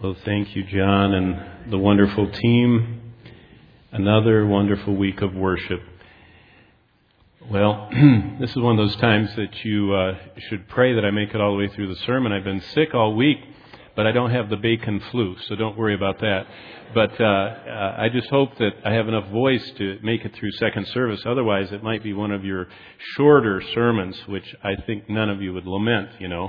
Well, thank you, John, and the wonderful team. Another wonderful week of worship. Well, this is one of those times that you should pray that I make it all the way through the sermon. I've been sick all week, but I don't have the bacon flu, so don't worry about that. But I just hope that I have enough voice to make it through second service. Otherwise, it might be one of your shorter sermons, which I think none of you would lament, you know.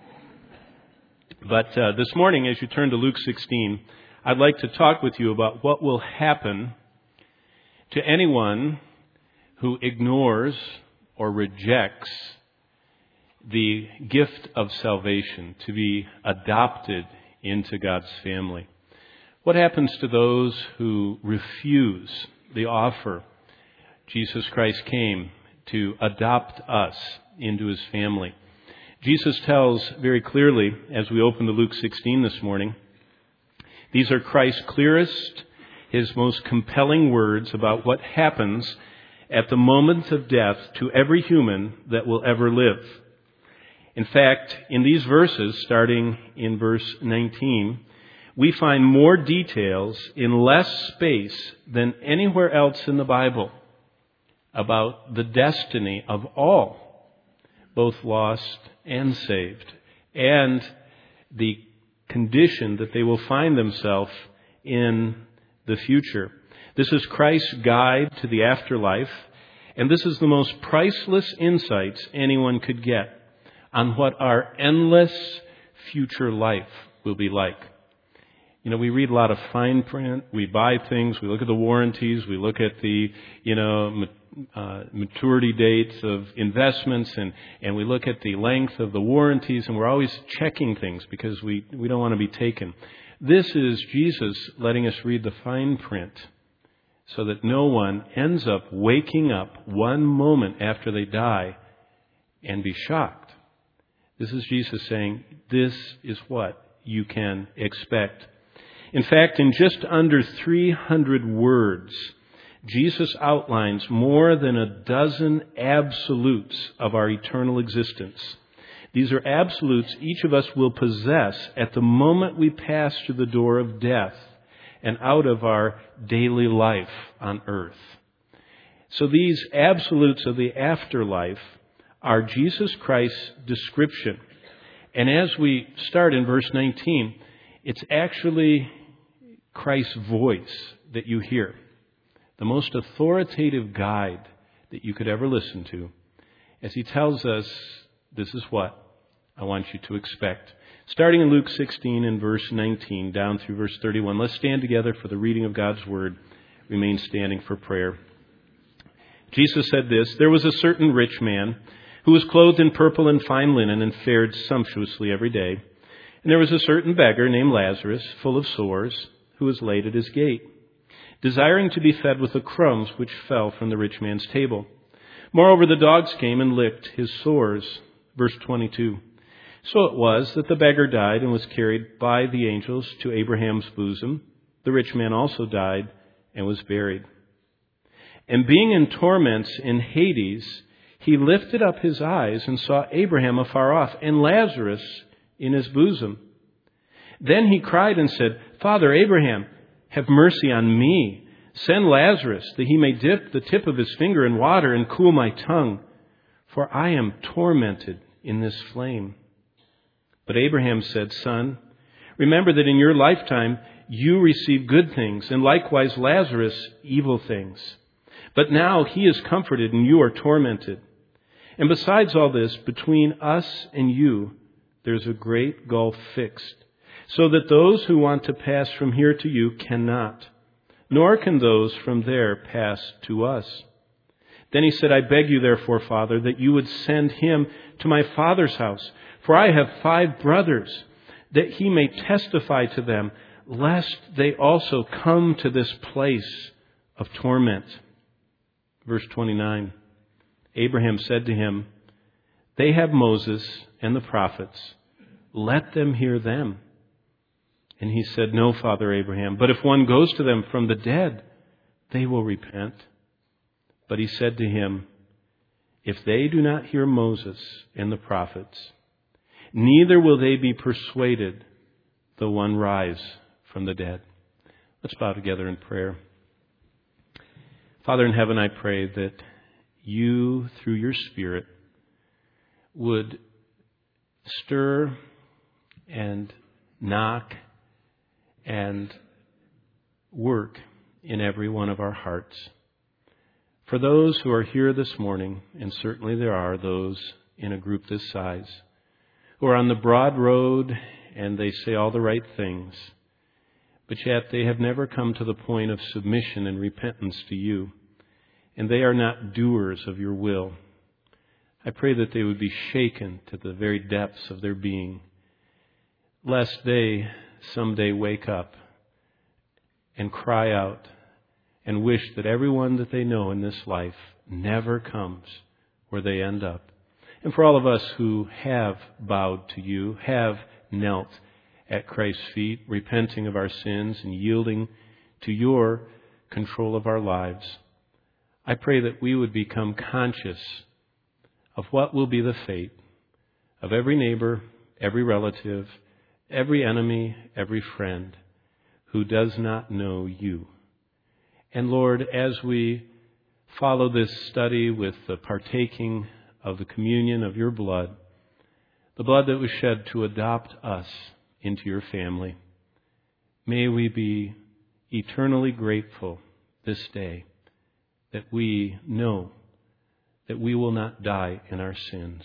But this morning, as you turn to Luke 16, I'd like to talk with you about what will happen to anyone who ignores or rejects the gift of salvation, to be adopted into God's family. What happens to those who refuse the offer? Jesus Christ came to adopt us into His family. Jesus tells very clearly, as we open to Luke 16 this morning, these are Christ's clearest, His most compelling words about what happens at the moment of death to every human that will ever live. In fact, in these verses, starting in verse 19, we find more details in less space than anywhere else in the Bible about the destiny of all, both lost and saved, and the condition that they will find themselves in the future. This is Christ's guide to the afterlife, and this is the most priceless insights anyone could get on what our endless future life will be like. You know, we read a lot of fine print, we buy things, we look at the warranties, we look at the, maturity dates of investments, and we look at the length of the warranties, and we're always checking things because we don't want to be taken. This is Jesus letting us read the fine print so that no one ends up waking up one moment after they die and be shocked. This is Jesus saying, this is what you can expect. In fact, in just under 300 words, Jesus outlines more than a dozen absolutes of our eternal existence. These are absolutes each of us will possess at the moment we pass through the door of death and out of our daily life on earth. So these absolutes of the afterlife are Jesus Christ's description. And as we start in verse 19, it's actually Christ's voice that you hear. The most authoritative guide that you could ever listen to, as He tells us, this is what I want you to expect. Starting in Luke 16 and verse 19 down through verse 31, let's stand together for the reading of God's Word. Remain standing for prayer. Jesus said this, "There was a certain rich man who was clothed in purple and fine linen and fared sumptuously every day. And there was a certain beggar named Lazarus, full of sores, who was laid at his gate, desiring to be fed with the crumbs which fell from the rich man's table. Moreover, the dogs came and licked his sores." Verse 22. "So it was that the beggar died and was carried by the angels to Abraham's bosom. The rich man also died and was buried. And being in torments in Hades, he lifted up his eyes and saw Abraham afar off and Lazarus in his bosom. Then he cried and said, 'Father Abraham, have mercy on me. Send Lazarus that he may dip the tip of his finger in water and cool my tongue, for I am tormented in this flame.' But Abraham said, 'Son, remember that in your lifetime you received good things, and likewise Lazarus evil things. But now he is comforted and you are tormented. And besides all this, between us and you there's a great gulf fixed, so that those who want to pass from here to you cannot, nor can those from there pass to us.' Then he said, 'I beg you therefore, Father, that you would send him to my father's house, for I have 5 brothers, that he may testify to them, lest they also come to this place of torment.' Verse 29, Abraham said to him, 'They have Moses and the prophets. Let them hear them.' And he said, 'No, Father Abraham, but if one goes to them from the dead, they will repent.' But he said to him, 'If they do not hear Moses and the prophets, neither will they be persuaded, the one rise from the dead. Let's bow together in prayer. Father in heaven, I pray that you, through your Spirit, would stir and knock and work in every one of our hearts. For those who are here this morning, and certainly there are those in a group this size, who are on the broad road and they say all the right things, but yet they have never come to the point of submission and repentance to you, and they are not doers of your will. I pray that they would be shaken to the very depths of their being, lest they someday wake up and cry out and wish that everyone that they know in this life never comes where they end up. And for all of us who have bowed to you, have knelt at Christ's feet, repenting of our sins and yielding to your control of our lives, I pray that we would become conscious of what will be the fate of every neighbor, every relative, every enemy, every friend who does not know you. And Lord, as we follow this study with the partaking of the communion of your blood, the blood that was shed to adopt us into your family, may we be eternally grateful this day that we know that we will not die in our sins.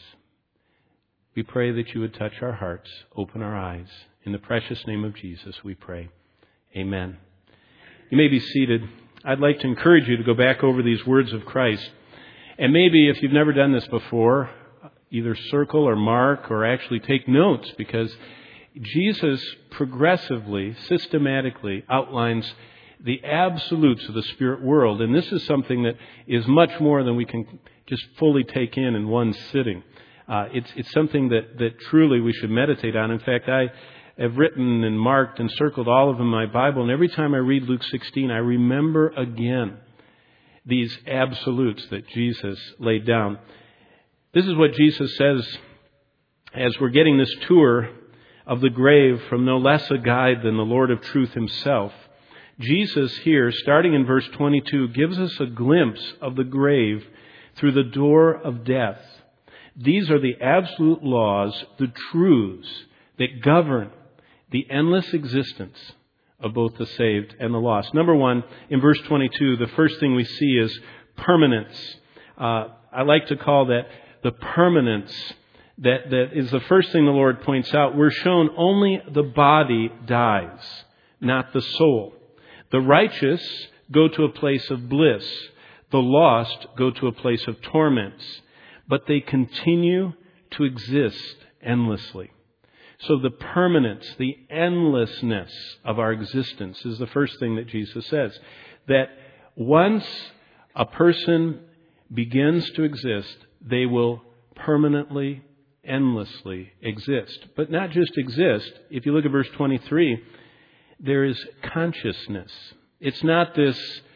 We pray that you would touch our hearts, open our eyes. In the precious name of Jesus, we pray. Amen. You may be seated. I'd like to encourage you to go back over these words of Christ. And maybe if you've never done this before, either circle or mark or actually take notes, because Jesus progressively, systematically outlines the absolutes of the spirit world. And this is something that is much more than we can just fully take in one sitting. It's something that truly we should meditate on. In fact, I have written and marked and circled all of them in my Bible, and every time I read Luke 16, I remember again these absolutes that Jesus laid down. This is what Jesus says as we're getting this tour of the grave from no less a guide than the Lord of truth himself. Jesus here, starting in verse 22, gives us a glimpse of the grave through the door of death. These are the absolute laws, the truths that govern the endless existence of both the saved and the lost. Number one, in verse 22, the first thing we see is permanence. I like to call that the permanence that is the first thing the Lord points out. We're shown only the body dies, not the soul. The righteous go to a place of bliss. The lost go to a place of torments. But they continue to exist endlessly. So the permanence, the endlessness of our existence is the first thing that Jesus says. That once a person begins to exist, they will permanently, endlessly exist. But not just exist. If you look at verse 23, there is consciousness. It's not this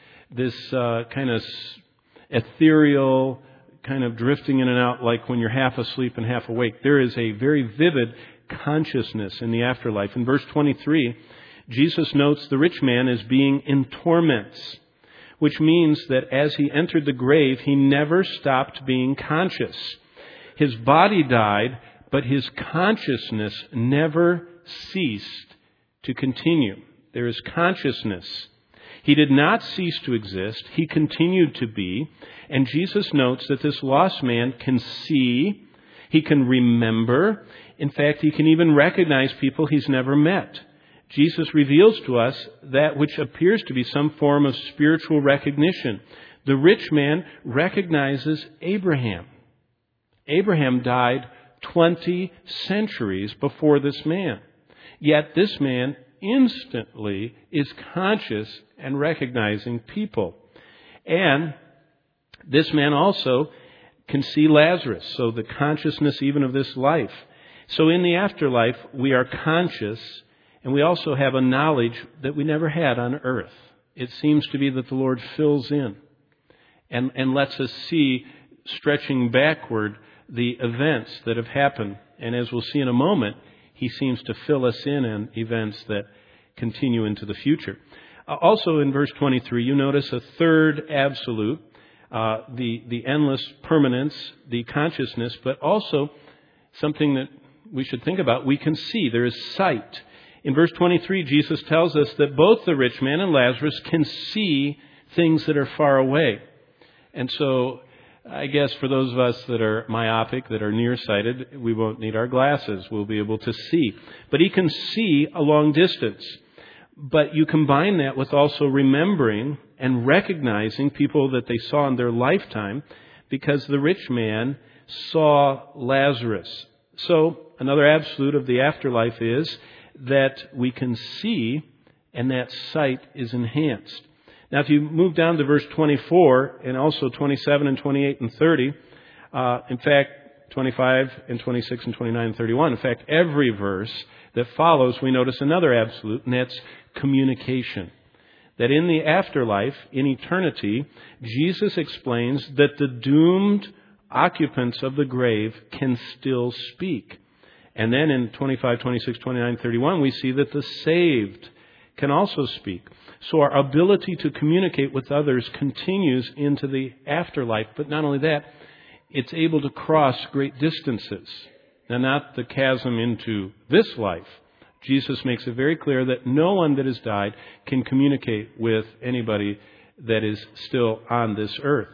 kind of ethereal, kind of drifting in and out like when you're half asleep and half awake. There is a very vivid consciousness in the afterlife. In verse 23, Jesus notes the rich man as being in torments, which means that as he entered the grave, he never stopped being conscious. His body died, but his consciousness never ceased to continue. There is consciousness. He did not cease to exist. He continued to be. And Jesus notes that this lost man can see, he can remember. In fact, he can even recognize people he's never met. Jesus reveals to us that which appears to be some form of spiritual recognition. The rich man recognizes Abraham. Abraham died 20 centuries before this man. Yet this man instantly is conscious and recognizing people. And this man also can see Lazarus, so the consciousness even of this life. So in the afterlife, we are conscious, and we also have a knowledge that we never had on earth. It seems to be that the Lord fills in and lets us see, stretching backward, the events that have happened. And as we'll see in a moment, he seems to fill us in on events that continue into the future. Also in verse 23, you notice a third absolute, the endless permanence, the consciousness, but also something that we should think about. We can see. There is sight. In verse 23, Jesus tells us that both the rich man and Lazarus can see things that are far away. And so I guess for those of us that are myopic, that are nearsighted, we won't need our glasses. We'll be able to see. But he can see a long distance. But you combine that with also remembering and recognizing people that they saw in their lifetime, because the rich man saw Lazarus. So another absolute of the afterlife is that we can see, and that sight is enhanced. Now, if you move down to verse 24, and also 27 and 28 and 30, in fact, 25 and 26 and 29 and 31, in fact, every verse that follows, we notice another absolute, and that's communication. That in the afterlife, in eternity, Jesus explains that the doomed occupants of the grave can still speak. And then in 25, 26, 29, 31, we see that the saved can also speak. So our ability to communicate with others continues into the afterlife. But not only that, it's able to cross great distances. Now, not the chasm into this life. Jesus makes it very clear that no one that has died can communicate with anybody that is still on this earth.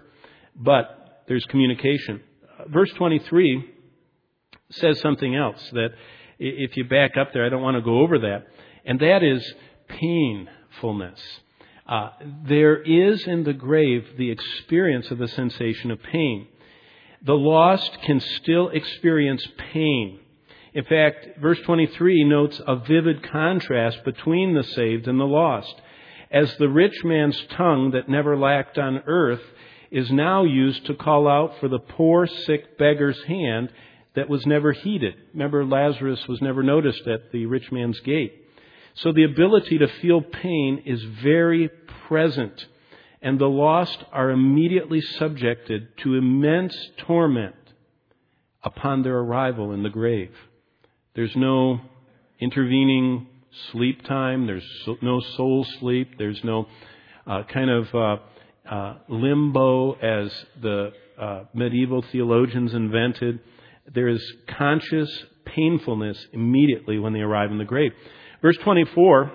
But there's communication. Verse 23 says something else that if you back up there, I don't want to go over that. And that is painfulness. There is in the grave the experience of the sensation of pain. The lost can still experience pain. In fact, verse 23 notes a vivid contrast between the saved and the lost. As the rich man's tongue that never lacked on earth is now used to call out for the poor, sick beggar's hand that was never heeded. Remember, Lazarus was never noticed at the rich man's gate. So the ability to feel pain is very present, and the lost are immediately subjected to immense torment upon their arrival in the grave. There's no intervening sleep time. There's no soul sleep. There's no limbo as the medieval theologians invented. There is conscious painfulness immediately when they arrive in the grave. Verse 24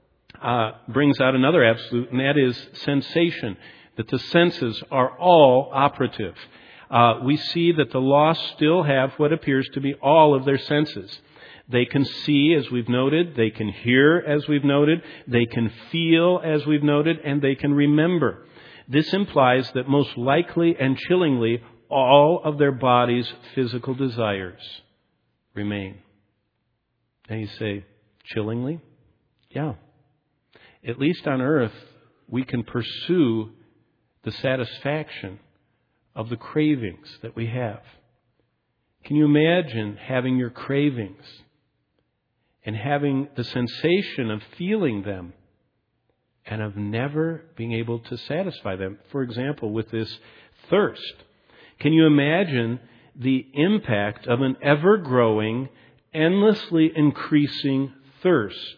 brings out another absolute, and that is sensation, that the senses are all operative. We see that the lost still have what appears to be all of their senses. They can see, as we've noted. They can hear, as we've noted. They can feel, as we've noted. And they can remember. This implies that most likely and chillingly, all of their body's physical desires remain. And you say, chillingly? Yeah. At least on earth, we can pursue the satisfaction of the cravings that we have. Can you imagine having your cravings and having the sensation of feeling them and of never being able to satisfy them? For example, with this thirst. Can you imagine the impact of an ever-growing, endlessly increasing thirst?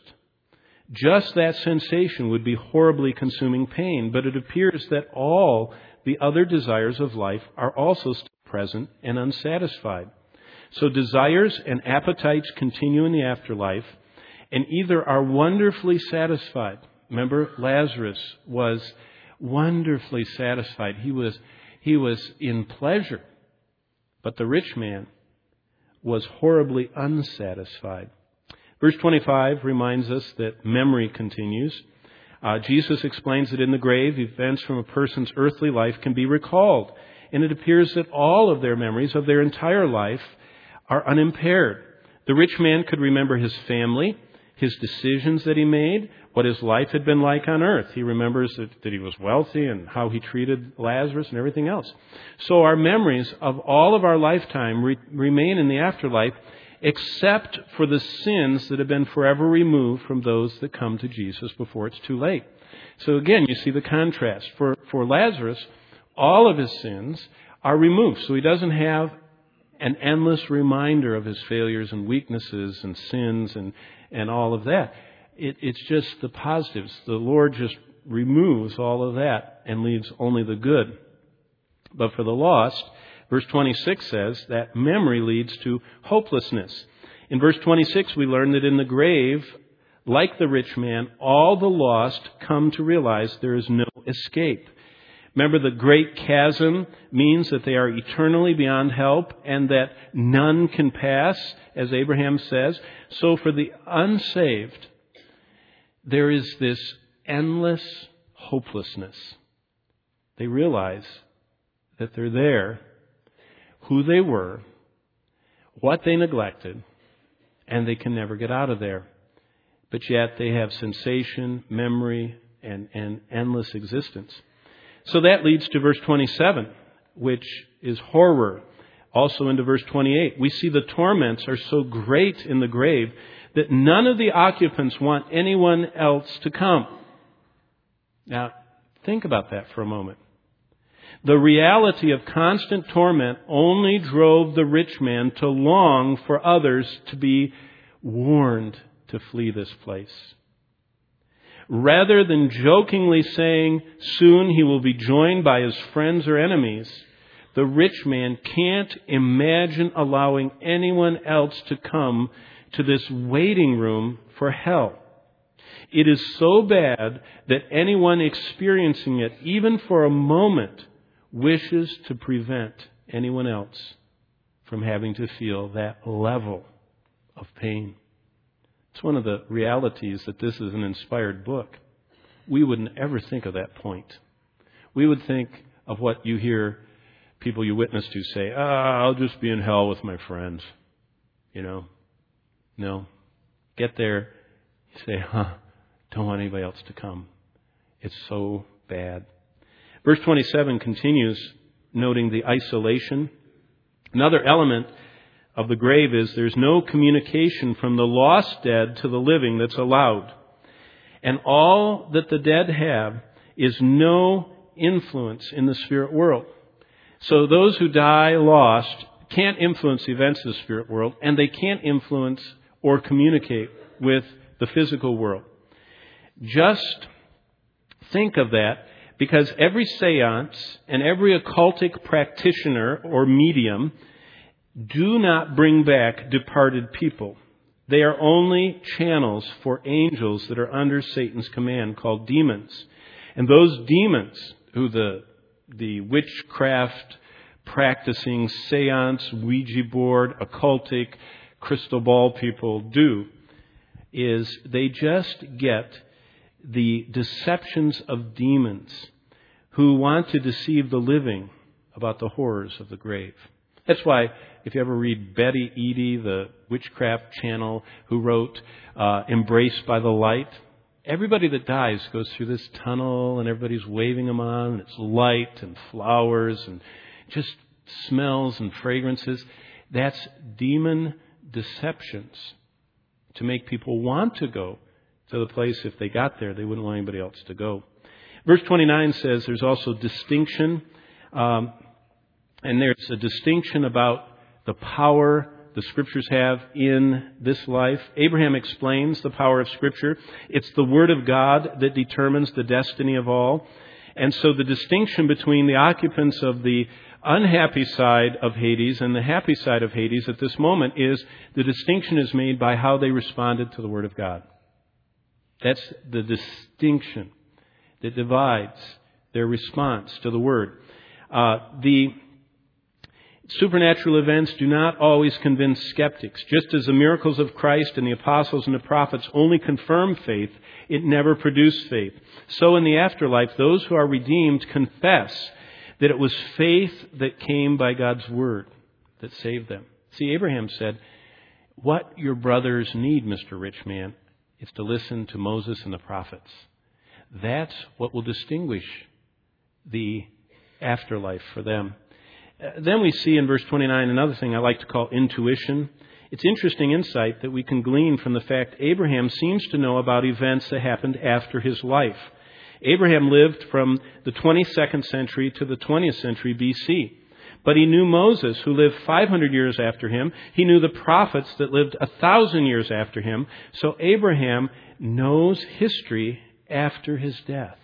Just that sensation would be horribly consuming pain, but it appears that all the other desires of life are also still present and unsatisfied. So desires and appetites continue in the afterlife and either are wonderfully satisfied. Remember, Lazarus was wonderfully satisfied. He was in pleasure. But the rich man was horribly unsatisfied. Verse 25 reminds us that memory continues. Jesus explains that in the grave, events from a person's earthly life can be recalled. And it appears that all of their memories of their entire life are unimpaired. The rich man could remember his family, his decisions that he made, what his life had been like on earth. He remembers that he was wealthy and how he treated Lazarus and everything else. So our memories of all of our lifetime remain in the afterlife, except for the sins that have been forever removed from those that come to Jesus before it's too late. So again, you see the contrast. For Lazarus, all of his sins are removed. So he doesn't have an endless reminder of his failures and weaknesses and sins and all of that. It's just the positives. The Lord just removes all of that and leaves only the good. But for the lost, verse 26 says that memory leads to hopelessness. In verse 26, we learn that in the grave, like the rich man, all the lost come to realize there is no escape. Remember, the great chasm means that they are eternally beyond help and that none can pass, as Abraham says. So for the unsaved, there is this endless hopelessness. They realize that they're there, who they were, what they neglected, and they can never get out of there. But yet they have sensation, memory, and endless existence. So that leads to verse 27, which is horror. Also into verse 28, we see the torments are so great in the grave that none of the occupants want anyone else to come. Now, think about that for a moment. The reality of constant torment only drove the rich man to long for others to be warned to flee this place. Rather than jokingly saying soon he will be joined by his friends or enemies, the rich man can't imagine allowing anyone else to come to this waiting room for hell. It is so bad that anyone experiencing it, even for a moment, wishes to prevent anyone else from having to feel that level of pain. It's one of the realities that this is an inspired book. We wouldn't ever think of that point. We would think of what you hear people you witness to say, I'll just be in hell with my friends. No. Get there, you say, don't want anybody else to come. It's so bad. Verse 27 continues, noting the isolation. Another element of the grave is there's no communication from the lost dead to the living that's allowed. And all that the dead have is no influence in the spirit world. So those who die lost can't influence the events of the spirit world, and they can't influence or communicate with the physical world. Just think of that, because every seance and every occultic practitioner or medium do not bring back departed people. They are only channels for angels that are under Satan's command, called demons. And those demons, who the witchcraft practicing seance, Ouija board, occultic, crystal ball people do, is they just get the deceptions of demons who want to deceive the living about the horrors of the grave. That's why, if you ever read Betty Eady, the witchcraft channel, who wrote Embraced by the Light, everybody that dies goes through this tunnel and everybody's waving them on, and it's light and flowers and just smells and fragrances. That's demon deceptions to make people want to go to the place. If they got there, they wouldn't want anybody else to go. Verse 29 says there's also distinction, and there's a distinction about the power the Scriptures have in this life. Abraham explains the power of Scripture. It's the Word of God that determines the destiny of all. And so the distinction between the occupants of the unhappy side of Hades and the happy side of Hades at this moment is the distinction is made by how they responded to the Word of God. That's the distinction that divides their response to the Word. The supernatural events do not always convince skeptics. Just as the miracles of Christ and the apostles and the prophets only confirm faith, it never produced faith. So in the afterlife, those who are redeemed confess that it was faith that came by God's Word that saved them. See, Abraham said, what your brothers need, Mr. Rich Man, is to listen to Moses and the prophets. That's what will distinguish the afterlife for them. Then we see in verse 29 another thing I like to call intuition. It's interesting insight that we can glean from the fact Abraham seems to know about events that happened after his life. Abraham lived from the 22nd century to the 20th century BC. But he knew Moses, who lived 500 years after him. He knew the prophets that lived 1,000 years after him. So Abraham knows history after his death.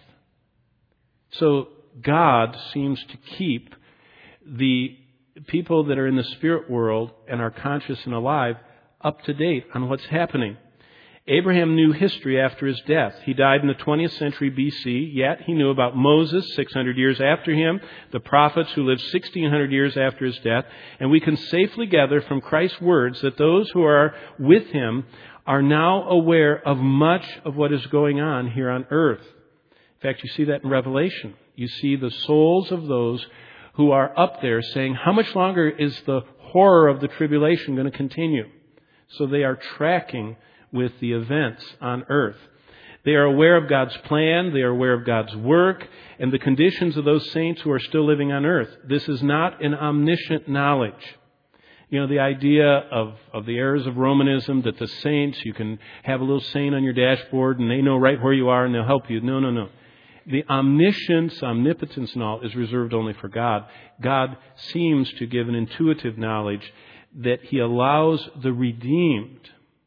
So God seems to keep the people that are in the spirit world and are conscious and alive up to date on what's happening. Abraham knew history after his death. He died in the 20th century BC, yet he knew about Moses 600 years after him, the prophets who lived 1,600 years after his death, and we can safely gather from Christ's words that those who are with him are now aware of much of what is going on here on earth. In fact, you see that in Revelation. You see the souls of those who are up there saying, how much longer is the horror of the tribulation going to continue? So they are tracking with the events on earth. They are aware of God's plan, they are aware of God's work, and the conditions of those saints who are still living on earth. This is not an omniscient knowledge. You know, the idea of the errors of Romanism, that the saints, you can have a little saint on your dashboard and they know right where you are and they'll help you. No. The omniscience, omnipotence and all is reserved only for God. God seems to give an intuitive knowledge that He allows the redeemed.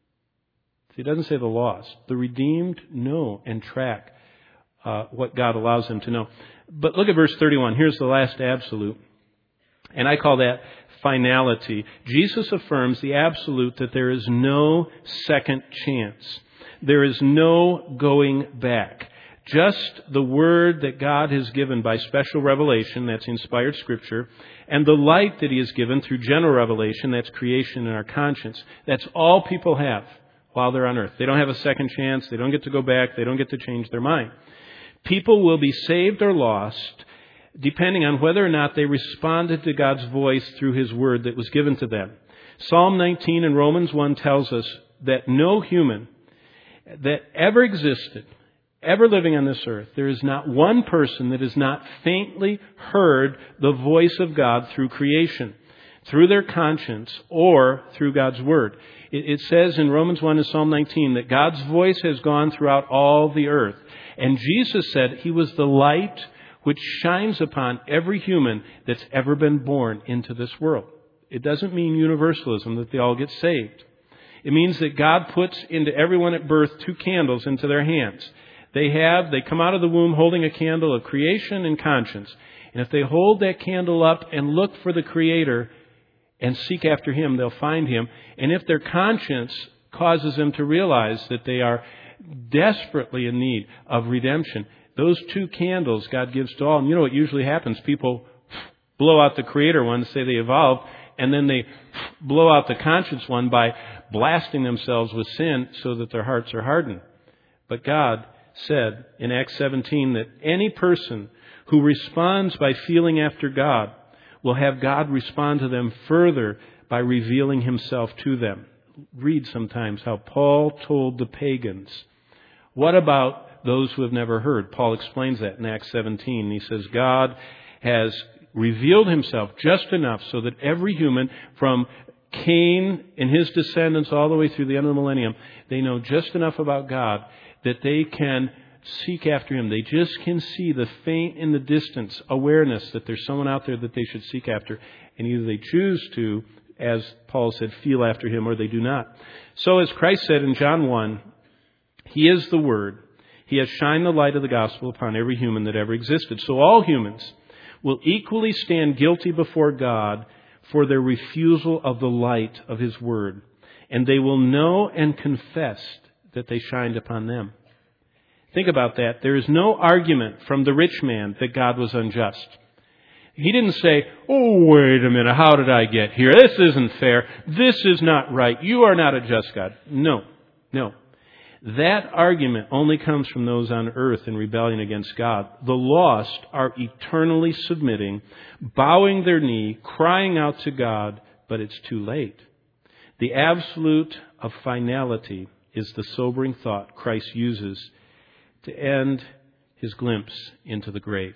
He doesn't say the lost. The redeemed know and track what God allows them to know. But look at verse 31. Here's the last absolute. And I call that finality. Jesus affirms the absolute that there is no second chance. There is no going back. Just the word that God has given by special revelation, that's inspired Scripture, and the light that He has given through general revelation, that's creation in our conscience. That's all people have while they're on earth. They don't have a second chance. They don't get to go back. They don't get to change their mind. People will be saved or lost depending on whether or not they responded to God's voice through His word that was given to them. Psalm 19 and Romans 1 tells us that no human that ever existed, ever living on this earth, there is not one person that has not faintly heard the voice of God through creation, through their conscience, or through God's word. It says in Romans 1 and Psalm 19 that God's voice has gone throughout all the earth. And Jesus said He was the light which shines upon every human that's ever been born into this world. It doesn't mean universalism, that they all get saved. It means that God puts into everyone at birth 2 candles into their hands. They come out of the womb holding a candle of creation and conscience. And if they hold that candle up and look for the Creator and seek after Him, they'll find Him. And if their conscience causes them to realize that they are desperately in need of redemption, those 2 candles God gives to all. And you know what usually happens? People blow out the Creator one, say they evolved, and then they blow out the conscience one by blasting themselves with sin so that their hearts are hardened. But God said in Acts 17 that any person who responds by feeling after God will have God respond to them further by revealing Himself to them. Read sometimes how Paul told the pagans. What about those who have never heard? Paul explains that in Acts 17. He says God has revealed Himself just enough so that every human, from Cain and his descendants all the way through the end of the millennium, they know just enough about God that they can seek after Him. They just can see the faint in the distance awareness that there's someone out there that they should seek after. And either they choose to, as Paul said, feel after Him, or they do not. So as Christ said in John 1, He is the Word. He has shined the light of the gospel upon every human that ever existed. So all humans will equally stand guilty before God for their refusal of the light of His Word. And they will know and confess that they shined upon them. Think about that. There is no argument from the rich man that God was unjust. He didn't say, oh, wait a minute, how did I get here? This isn't fair. This is not right. You are not a just God. No. That argument only comes from those on earth in rebellion against God. The lost are eternally submitting, bowing their knee, crying out to God, but it's too late. The absolute of finality is the sobering thought Christ uses to end His glimpse into the grave.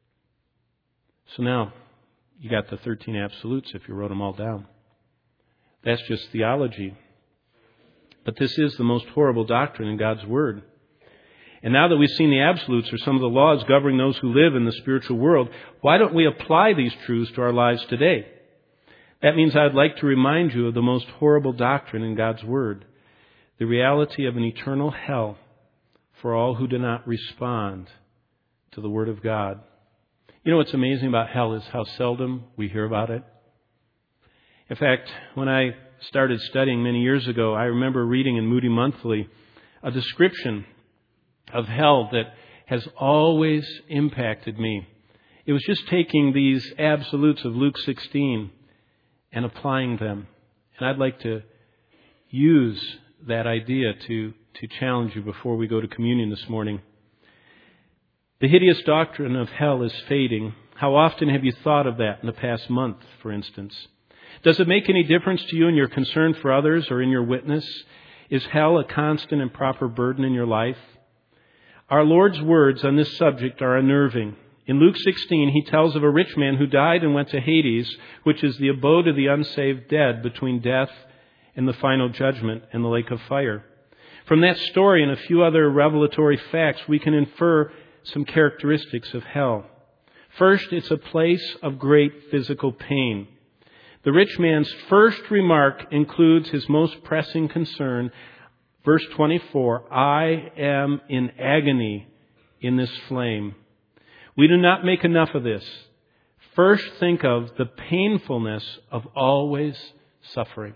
So now, you got the 13 absolutes if you wrote them all down. That's just theology. But this is the most horrible doctrine in God's Word. And now that we've seen the absolutes or some of the laws governing those who live in the spiritual world, why don't we apply these truths to our lives today? That means I'd like to remind you of the most horrible doctrine in God's Word, the reality of an eternal hell for all who do not respond to the Word of God. You know what's amazing about hell is how seldom we hear about it. In fact, when I started studying many years ago, I remember reading in Moody Monthly a description of hell that has always impacted me. It was just taking these absolutes of Luke 16 and applying them. And I'd like to use that idea to challenge you before we go to communion this morning. The hideous doctrine of hell is fading. How often have you thought of that in the past month, for instance? Does it make any difference to you in your concern for others or in your witness? Is hell a constant and proper burden in your life? Our Lord's words on this subject are unnerving. In Luke 16, He tells of a rich man who died and went to Hades, which is the abode of the unsaved dead between death and the final judgment in the lake of fire. From that story and a few other revelatory facts, we can infer some characteristics of hell. First, it's a place of great physical pain. The rich man's first remark includes his most pressing concern. Verse 24, I am in agony in this flame. We do not make enough of this. First, think of the painfulness of always suffering.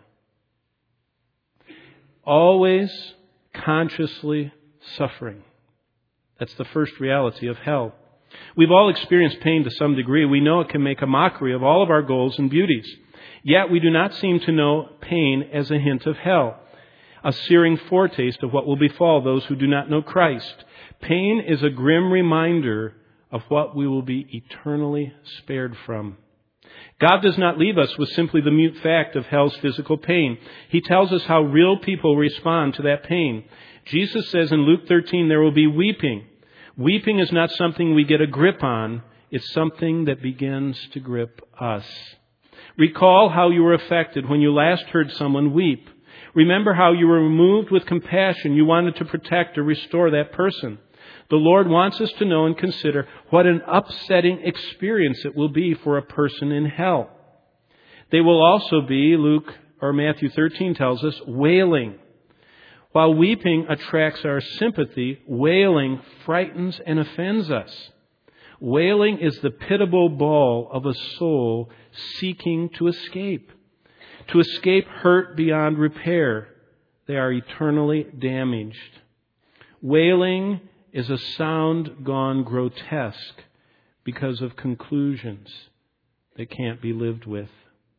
Always consciously suffering. That's the first reality of hell. We've all experienced pain to some degree. We know it can make a mockery of all of our goals and beauties. Yet we do not seem to know pain as a hint of hell, a searing foretaste of what will befall those who do not know Christ. Pain is a grim reminder of what we will be eternally spared from. God does not leave us with simply the mute fact of hell's physical pain. He tells us how real people respond to that pain. Jesus says in Luke 13, there will be weeping. Weeping is not something we get a grip on. It's something that begins to grip us. Recall how you were affected when you last heard someone weep. Remember how you were moved with compassion. You wanted to protect or restore that person. The Lord wants us to know and consider what an upsetting experience it will be for a person in hell. They will also be, Matthew 13 tells us, wailing. While weeping attracts our sympathy, wailing frightens and offends us. Wailing is the pitiable bawl of a soul seeking to escape hurt beyond repair. They are eternally damaged. Wailing is a sound gone grotesque because of conclusions that can't be lived with.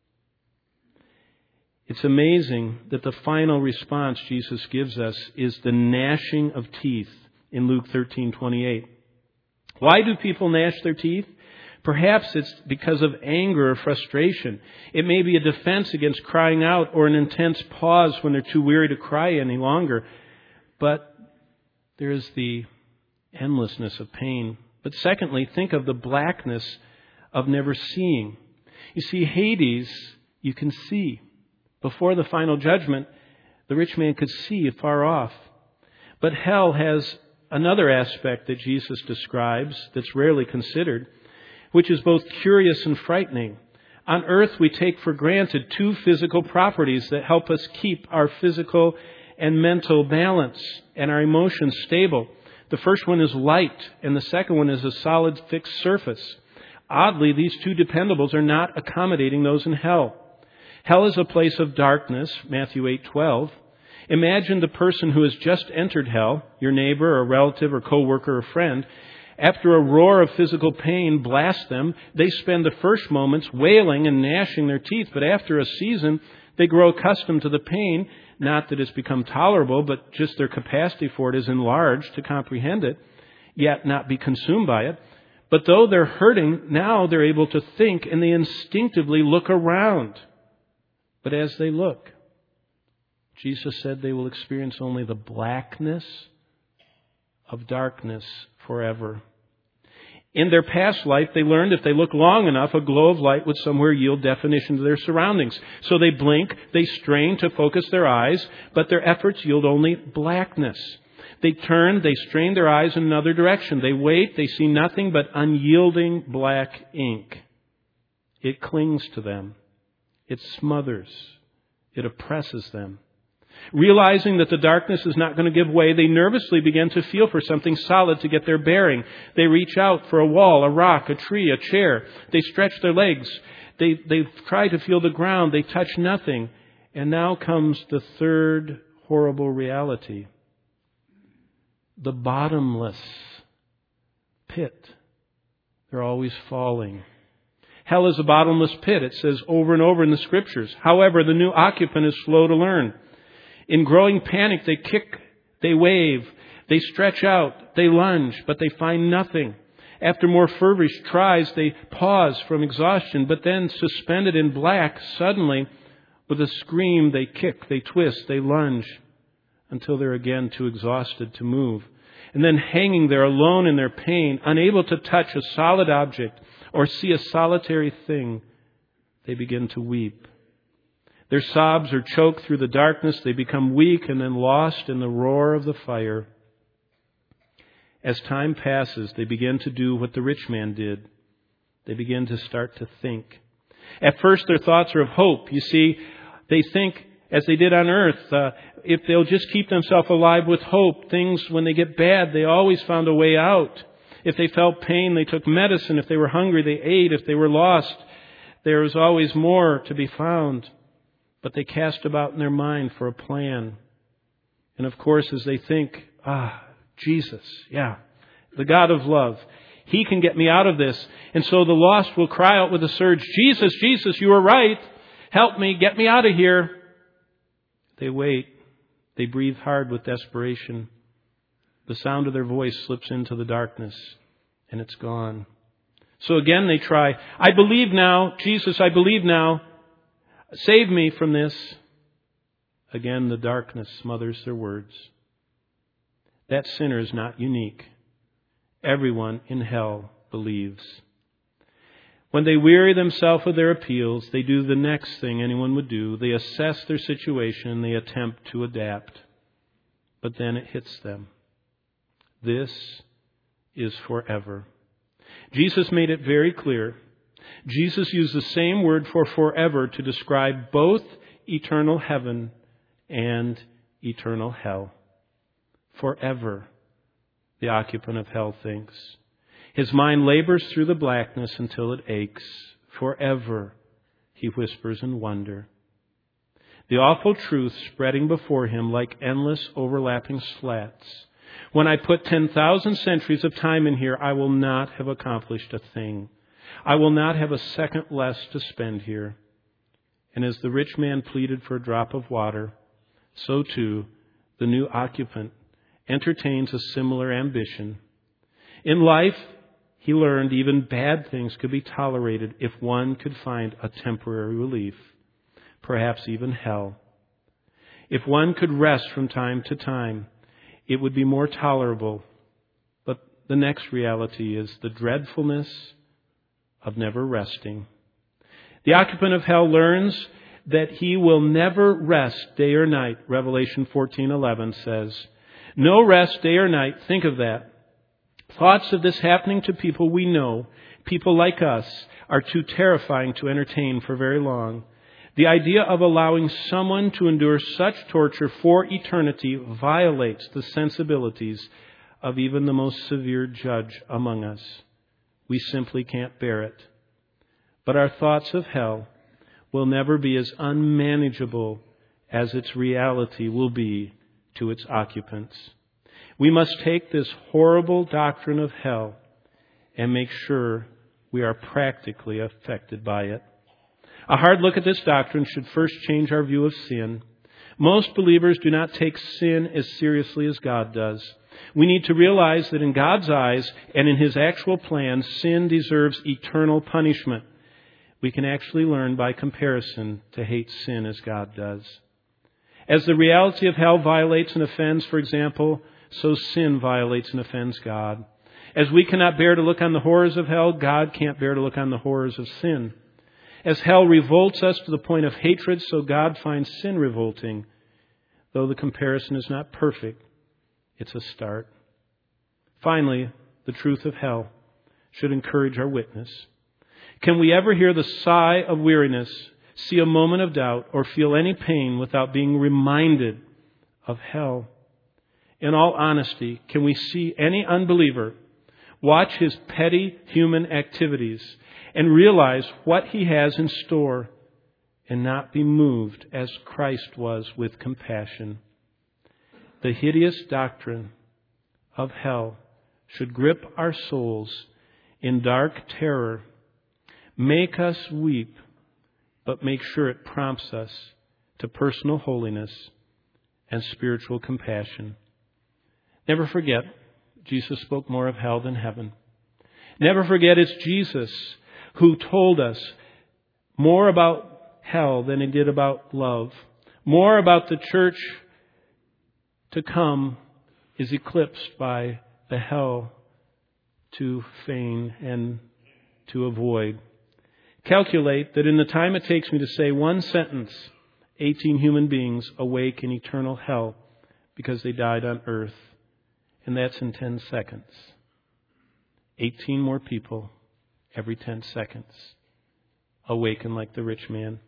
It's amazing that the final response Jesus gives us is the gnashing of teeth in Luke 13:28. Why do people gnash their teeth? Perhaps it's because of anger or frustration. It may be a defense against crying out or an intense pause when they're too weary to cry any longer. But there is the endlessness of pain. But secondly, think of the blackness of never seeing. You see, Hades, you can see. Before the final judgment, the rich man could see far off. But hell has another aspect that Jesus describes that's rarely considered, which is both curious and frightening. On earth, we take for granted two physical properties that help us keep our physical and mental balance and our emotions stable. The first one is light, and the second one is a solid, fixed surface. Oddly, these two dependables are not accommodating those in hell. Hell is a place of darkness, Matthew 8:12. Imagine the person who has just entered hell, your neighbor or relative or coworker or friend. After a roar of physical pain blasts them, they spend the first moments wailing and gnashing their teeth. But after a season, they grow accustomed to the pain. Not that it's become tolerable, but just their capacity for it is enlarged to comprehend it, yet not be consumed by it. But though they're hurting, now they're able to think and they instinctively look around. But as they look, Jesus said they will experience only the blackness of darkness forever. In their past life, they learned if they look long enough, a glow of light would somewhere yield definition to their surroundings. So they blink, they strain to focus their eyes, but their efforts yield only blackness. They turn, they strain their eyes in another direction. They wait, they see nothing but unyielding black ink. It clings to them. It smothers. It oppresses them. Realizing that the darkness is not going to give way, they nervously begin to feel for something solid to get their bearing. They reach out for a wall, a rock, a tree, a chair. They stretch their legs. They try to feel the ground. They touch nothing. And now comes the third horrible reality. The bottomless pit. They're always falling. Hell is a bottomless pit, it says over and over in the Scriptures. However, the new occupant is slow to learn. In growing panic, they kick, they wave, they stretch out, they lunge, but they find nothing. After more feverish tries, they pause from exhaustion, but then, suspended in black, suddenly, with a scream, they kick, they twist, they lunge, until they're again too exhausted to move. And then hanging there alone in their pain, unable to touch a solid object or see a solitary thing, they begin to weep. Their sobs are choked through the darkness. They become weak and then lost in the roar of the fire. As time passes, they begin to do what the rich man did. They begin to start to think. At first, their thoughts are of hope. You see, they think, as they did on earth, if they'll just keep themselves alive with hope, things, when they get bad, they always found a way out. If they felt pain, they took medicine. If they were hungry, they ate. If they were lost, there was always more to be found. But they cast about in their mind for a plan. And of course, as they think, Jesus, the God of love, He can get me out of this. And so the lost will cry out with a surge, Jesus, Jesus, you are right. Help me, get me out of here. They wait. They breathe hard with desperation. The sound of their voice slips into the darkness, and it's gone. So again they try, I believe now, Jesus, I believe now. Save me from this. Again, the darkness smothers their words. That sinner is not unique. Everyone in hell believes. When they weary themselves with their appeals, they do the next thing anyone would do. They assess their situation and they attempt to adapt. But then it hits them. This is forever. Jesus made it very clear. Jesus used the same word for forever to describe both eternal heaven and eternal hell. Forever, the occupant of hell thinks. His mind labors through the blackness until it aches. Forever, he whispers in wonder. The awful truth spreading before him like endless overlapping slats. When I put 10,000 centuries of time in here, I will not have accomplished a thing. I will not have a second less to spend here. And as the rich man pleaded for a drop of water, so too the new occupant entertains a similar ambition. In life, he learned even bad things could be tolerated if one could find a temporary relief, perhaps even hell. If one could rest from time to time, it would be more tolerable. But the next reality is the dreadfulness of never resting. The occupant of hell learns that he will never rest day or night. Revelation 14:11 says, no rest day or night. Think of that. Thoughts of this happening to people we know, people like us, are too terrifying to entertain for very long. The idea of allowing someone to endure such torture for eternity violates the sensibilities of even the most severe judge among us. We simply can't bear it. But our thoughts of hell will never be as unmanageable as its reality will be to its occupants. We must take this horrible doctrine of hell and make sure we are practically affected by it. A hard look at this doctrine should first change our view of sin. Most believers do not take sin as seriously as God does. We need to realize that in God's eyes and in His actual plan, sin deserves eternal punishment. We can actually learn by comparison to hate sin as God does. As the reality of hell violates and offends, for example, so sin violates and offends God. As we cannot bear to look on the horrors of hell, God can't bear to look on the horrors of sin. As hell revolts us to the point of hatred, so God finds sin revolting. Though the comparison is not perfect, It's a start. Finally, the truth of hell should encourage our witness. Can we ever hear the sigh of weariness, see a moment of doubt, or feel any pain without being reminded of hell? In all honesty, can we see any unbeliever watch his petty human activities and realize what he has in store and not be moved as Christ was with compassion? The hideous doctrine of hell should grip our souls in dark terror, make us weep, but make sure it prompts us to personal holiness and spiritual compassion. Never forget, Jesus spoke more of hell than heaven. Never forget, it's Jesus who told us more about hell than he did about love. More about the church to come is eclipsed by the hell to feign and to avoid. Calculate that in the time it takes me to say one sentence, 18 human beings awake in eternal hell because they died on earth. And that's in 10 seconds. 18 more people every 10 seconds awaken like the rich man.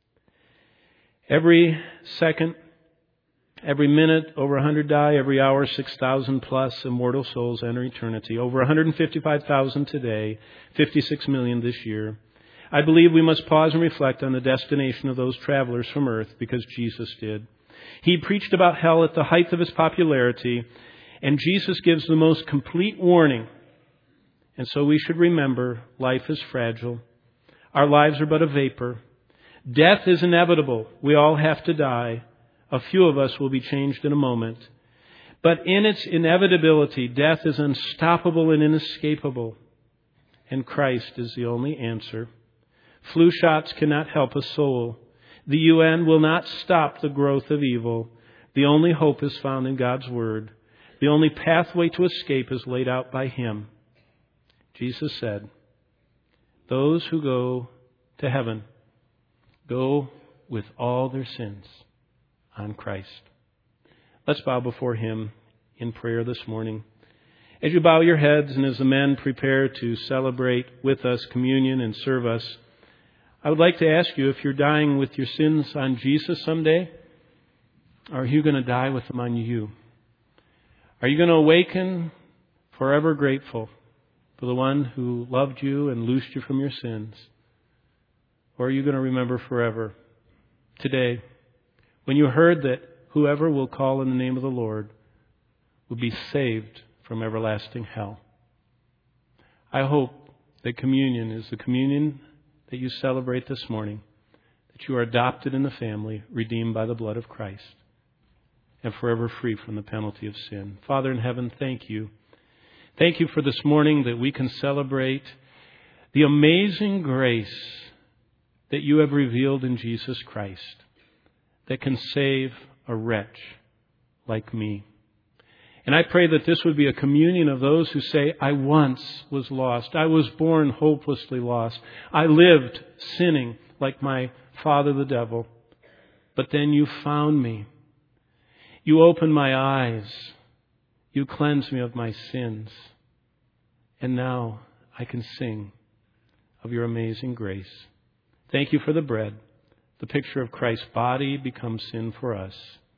Every second, every minute, over 100 die. Every hour, 6,000 plus immortal souls enter eternity. Over 155,000 today, 56 million this year. I believe we must pause and reflect on the destination of those travelers from earth because Jesus did. He preached about hell at the height of his popularity, and Jesus gives the most complete warning. And so we should remember life is fragile. Our lives are but a vapor. Death is inevitable. We all have to die. A few of us will be changed in a moment. But in its inevitability, death is unstoppable and inescapable. And Christ is the only answer. Flu shots cannot help a soul. The UN will not stop the growth of evil. The only hope is found in God's Word. The only pathway to escape is laid out by Him. Jesus said, those who go to heaven go with all their sins on Christ. Let's bow before Him in prayer this morning. As you bow your heads and as the men prepare to celebrate with us communion and serve us, I would like to ask you if you're dying with your sins on Jesus someday, or are you going to die with them on you? Are you going to awaken forever grateful for the one who loved you and loosed you from your sins? Or are you going to remember forever today when you heard that whoever will call in the name of the Lord will be saved from everlasting hell? I hope that communion is the communion that you celebrate this morning, that you are adopted in the family, redeemed by the blood of Christ, and forever free from the penalty of sin. Father in heaven, thank you. Thank you for this morning that we can celebrate the amazing grace that you have revealed in Jesus Christ that can save a wretch like me. And I pray that this would be a communion of those who say, I once was lost. I was born hopelessly lost. I lived sinning like my father the devil. But then you found me. You opened my eyes. You cleansed me of my sins. And now I can sing of your amazing grace. Thank you for the bread. The picture of Christ's body becomes sin for us.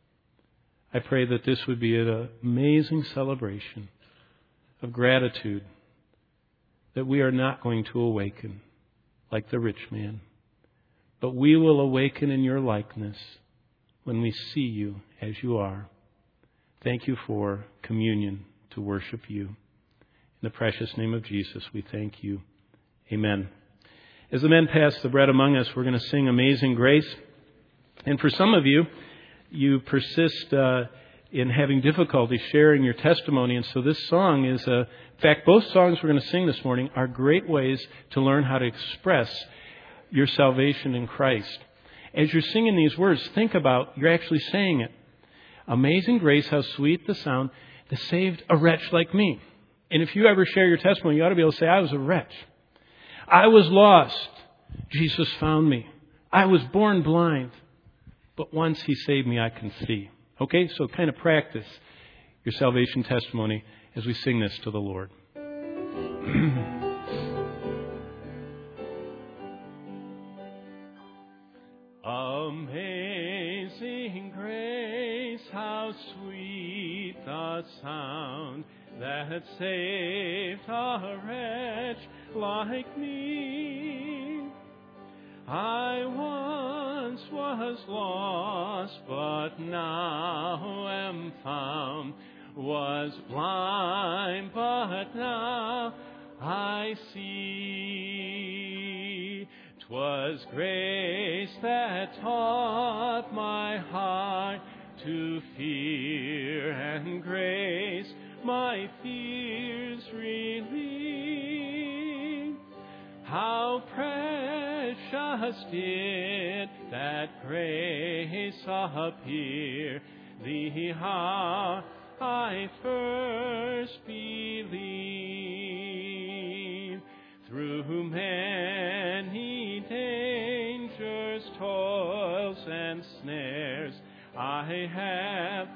I pray that this would be an amazing celebration of gratitude, that we are not going to awaken like the rich man, but we will awaken in your likeness when we see you as you are. Thank you for communion to worship you. In the precious name of Jesus, we thank you. Amen. As the men pass the bread among us, we're going to sing Amazing Grace. And for some of you, you persist in having difficulty sharing your testimony. And so this song is, in fact, both songs we're going to sing this morning are great ways to learn how to express your salvation in Christ. As you're singing these words, think about, you're actually saying it. Amazing grace, how sweet the sound that saved a wretch like me. And if you ever share your testimony, you ought to be able to say, I was a wretch. I was lost. Jesus found me. I was born blind. But once He saved me, I can see. Okay, so kind of practice your salvation testimony as we sing this to the Lord. Amazing grace, how sweet the sound that saved a wretch like me. I once was lost, but now am found, was blind, but now I see. 'Twas grace that taught my heart to fear, and grace my fears relieved. How precious did that grace appear, the hour I first believed. Through many dangers, toils, and snares, I have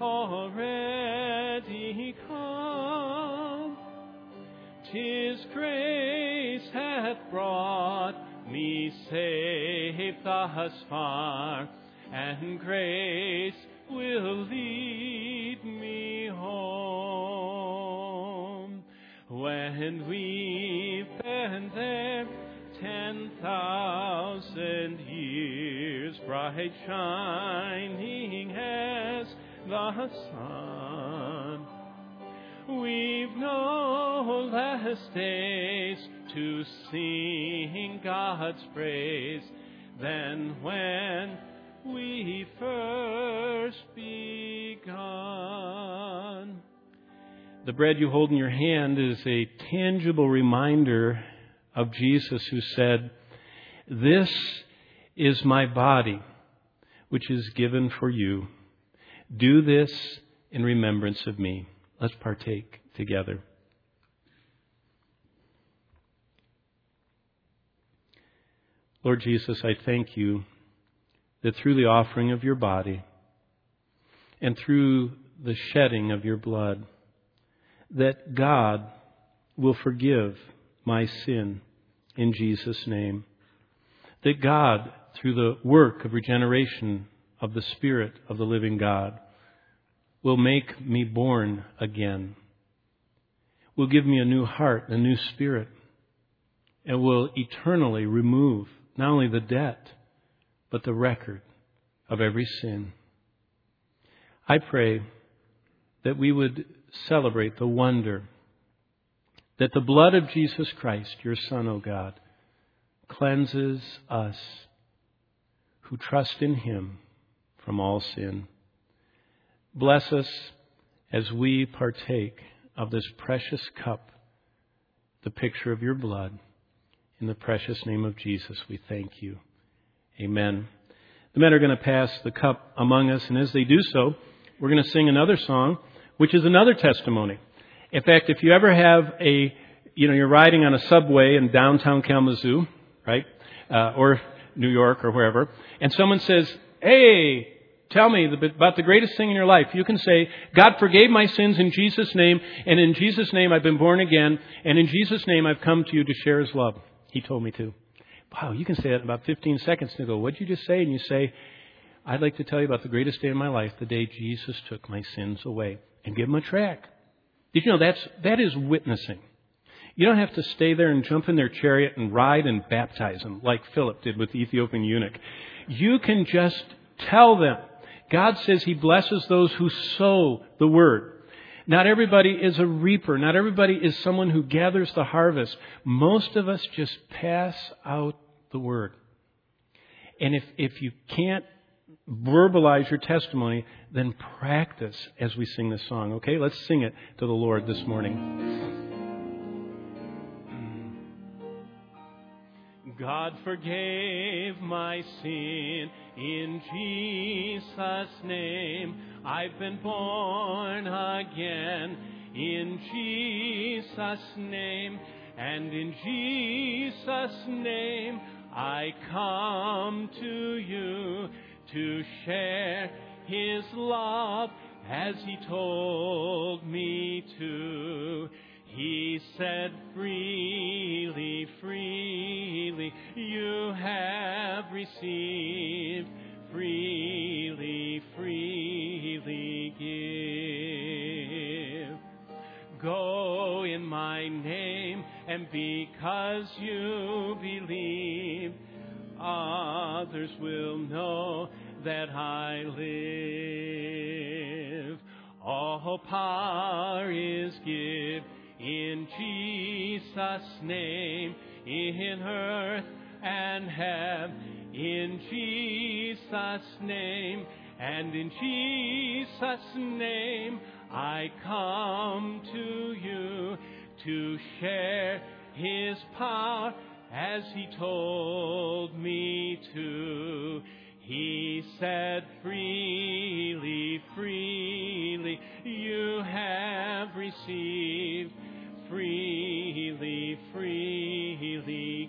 already come. 'Tis grace hath brought me safe thus far, and grace will lead me home. When we've been there 10,000 years, bright shining as the sun, we've no less days to sing God's praise than when we first begun. The bread you hold in your hand is a tangible reminder of Jesus, who said, "This is my body, which is given for you. Do this in remembrance of me." Let's partake together. Lord Jesus, I thank you that through the offering of your body and through the shedding of your blood, that God will forgive my sin in Jesus' name. That God, through the work of regeneration of the Spirit of the living God, will make me born again, will give me a new heart, a new spirit, and will eternally remove not only the debt, but the record of every sin. I pray that we would celebrate the wonder that the blood of Jesus Christ, your Son, O God, cleanses us who trust in Him from all sin. Bless us as we partake of this precious cup, the picture of your blood. In the precious name of Jesus, we thank you. Amen. The men are going to pass the cup among us, and as they do so, we're going to sing another song, which is another testimony. In fact, if you ever have you're riding on a subway in downtown Kalamazoo, right, or New York or wherever, and someone says, "Hey, tell me about the greatest thing in your life," you can say, "God forgave my sins in Jesus' name, and in Jesus' name I've been born again, and in Jesus' name I've come to you to share His love. He told me to." Wow, you can say that in about 15 seconds and go, "What'd you just say?" And you say, "I'd like to tell you about the greatest day of my life, the day Jesus took my sins away," and give Him a track. Did you know that is witnessing? You don't have to stay there and jump in their chariot and ride and baptize them like Philip did with the Ethiopian eunuch. You can just tell them. God says He blesses those who sow the word. Not everybody is a reaper. Not everybody is someone who gathers the harvest. Most of us just pass out the word. And if you can't verbalize your testimony, then practice as we sing this song. Okay, let's sing it to the Lord this morning. God forgave my sin in Jesus' name. I've been born again in Jesus' name. And in Jesus' name I come to you to share His love as He told me to. He said, freely, freely you have received, freely, freely give. Go in my name, and because you believe, others will know that I live. All power is given in Jesus' name, in earth and heaven, in Jesus' name, and in Jesus' name I come to you to share His power as He told me to. He said, freely, freely you have received, freely, freely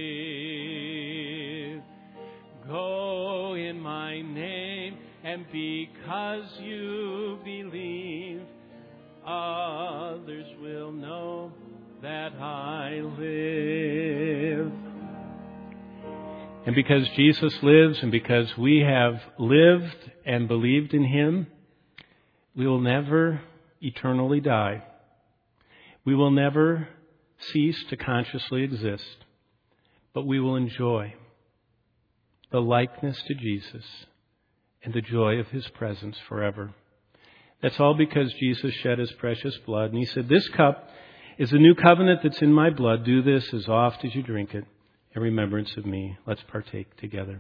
give. Go in my name, and because you believe, others will know that I live. And because Jesus lives, and because we have lived and believed in Him, we will never eternally die. We will never cease to consciously exist, but we will enjoy the likeness to Jesus and the joy of His presence forever. That's all because Jesus shed His precious blood. And He said, this cup is the new covenant that's in my blood. Do this as oft as you drink it in remembrance of me. Let's partake together.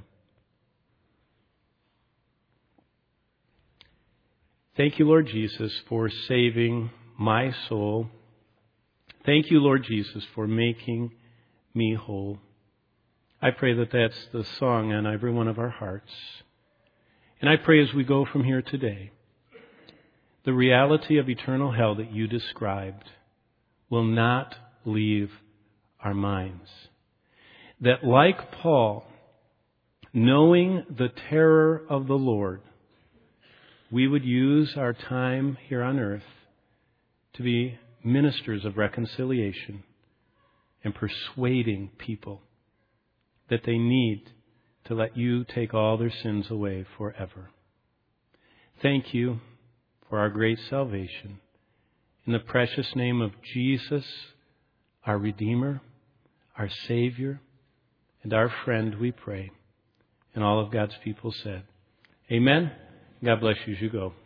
Thank you, Lord Jesus, for saving my soul. Thank you, Lord Jesus, for making me whole. I pray that that's the song on every one of our hearts. And I pray as we go from here today, the reality of eternal hell that you described will not leave our minds. That like Paul, knowing the terror of the Lord, we would use our time here on earth to be ministers of reconciliation and persuading people that they need to let you take all their sins away forever. Thank you for our great salvation. In the precious name of Jesus, our Redeemer, our Savior, and our friend, we pray. And all of God's people said, amen. God bless you as you go.